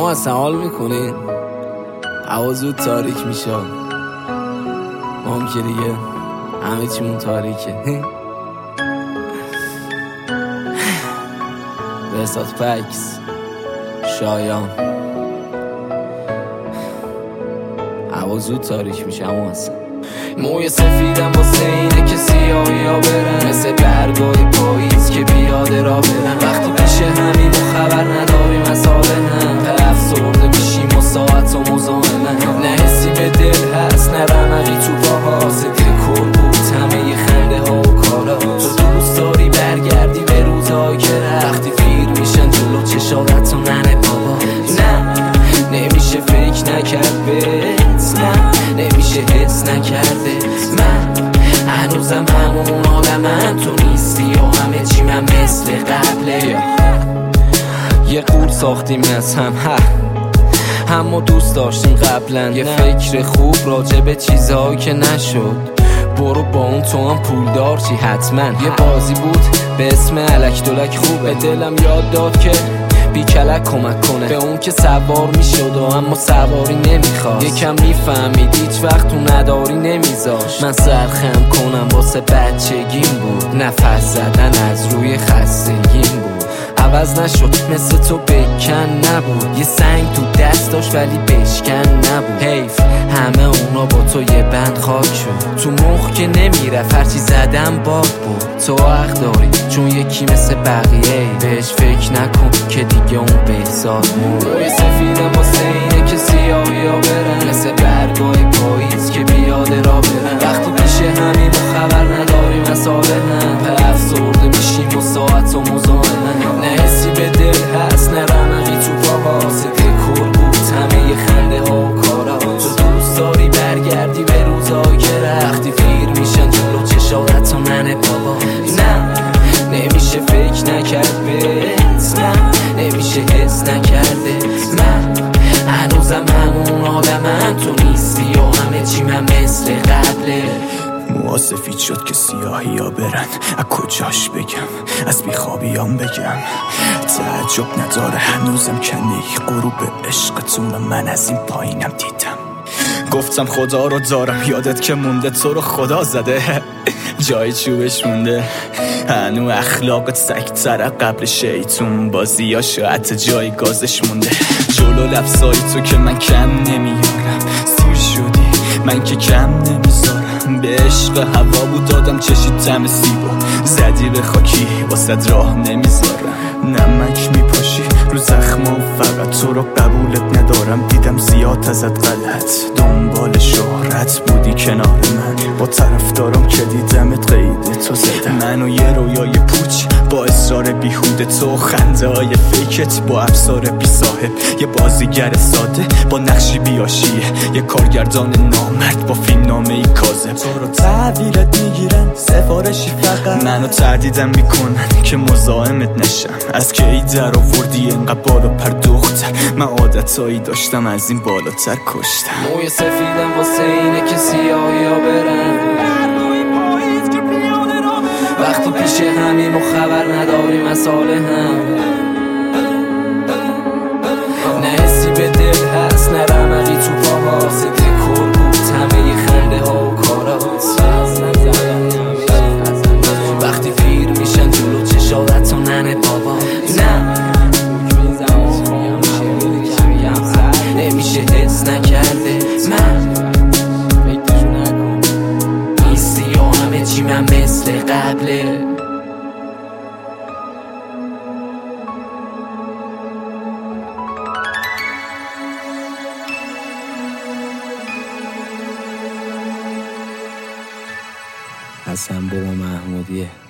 اما اصلا حال میکنین هوا زود تاریک میشه، ما هم که دیگه همه چیمون تاریکه. بهزاد پکس شایان هوا زود تاریک میشه اما اصلا موی سفیدم واسه اینه که سیاهی ها برن مثل برگای پاییز که بیاده را برن وقتی پیش همین و خبر نداریم از حال هم افسرده میشیم و ساعت و مزاحمن نه حسی به دل هست نه رمقی تو پاها صدق کل بود همه ی خنده ها و کارا تو دوست داری برگردی به روزهایی که رختی پیر میشن جلو چشارت و ننه بابا نه نمیشه فکر نکرد بهت نه نمیشه حس نکرده من هنوزم همون آدمم تو نیستی و همه چی من مثل قبله یه قول ساختیم از هم ما دوست داشتیم قبلا یه فکر خوب راجع به چیزهایی که نشد برو با اون تو هم پولدار چی حتما یه بازی بود به اسم الک دولک خوب به دلم یاد داد که بی کلک کمک کنه به اون که سوار میشد و اما سواری نمیخواست یکم میفهمید هیچ وقت تو نداری نمیذاش من سرخم کنم واسه بچگیم بود نفس زدن از روی خستگیم بود عوض نشد مثل تو بکن نبود یه سنگ تو دست داشت ولی بشکن نبود حیف همه اونا با تو یه بند خاک شد تو مخ که نمیرفت هرچی زدم باد بود تو حق داری چون یکی مثل بقیه بهش فکر نکن که دیگه اون بهزاد مون روی سفیدم واسه اینه که سیاهی ها برن مثل برگای پاییز که بیاده را برن وقتی پیش همین و خبر نداریم از حال هم افسرده میشیم و ساعت و مزاحمن نه حسی به دل هست نه رمقی تو پاها صدق کل بود همه ی خنده ها و کارا تو دوست داری برگردی به روزهایی که رختی پیر میشن جلو چشارت و ننه بابا نه نمیشه فکر نکرد بهت نه نمیشه حس نکرده من هنوزم همون آدمم تو نیستی و همه چی من مثل قبله موها سفید شد که سیاهی ها برن از کجاش بگم از بیخوابیام بگم تعجب نداره هنوزم کنی غروب عشقتون من از این پایینم دیدم گفتم خدا رو دارم یادت که مونده تو رو خدا زده جای چوبش مونده هنو اخلاقت سکتره قبل شیطون بازیاشو حتی جای گازش مونده جلو لفظایی تو که من کم نمیارم سیر شدی من که کم نمیذارم به عشق هوا بود دادم چشید تم سیبو زدی به خاکی واسد راه نمیذارم نمک میپاشی رو زخمام فقط تو رو قبولت ندارم دیدم زیاد ازت غلط دنبال شهرت بودی کنار من با طرفدارم که دیدمت قید تو زدم منو یه رویای پوچ با اصرار بیهوده تو خنده های فیکت با افسار بی صاحب یه بازیگر ساده با نقشی بیاشیه یه کارگردان نامرد با فیلم نامه ای کاذب تو رو تحویلت میگیرن سفارشی فقط منو تردیدم میکنن که مزاحمت نشم از که ای در آوردی انقدر بالا پر دختر من عادتایی داشتم از این بالاتر کشتم موی سفیدم واسه اینه که سیاهی ها برن وقتی پیش همیم و خبر نداریم از حال هم نه حسی به دل هست نه رمقی تو پاها صدق کل بود همه ی خنده ها و کارا وقتی پیر میشن جلو چشارت و ننه بابا نه نمیشه حس نکرده من نیستی و همه چی من مثل قبله حسن بابا محمودیه.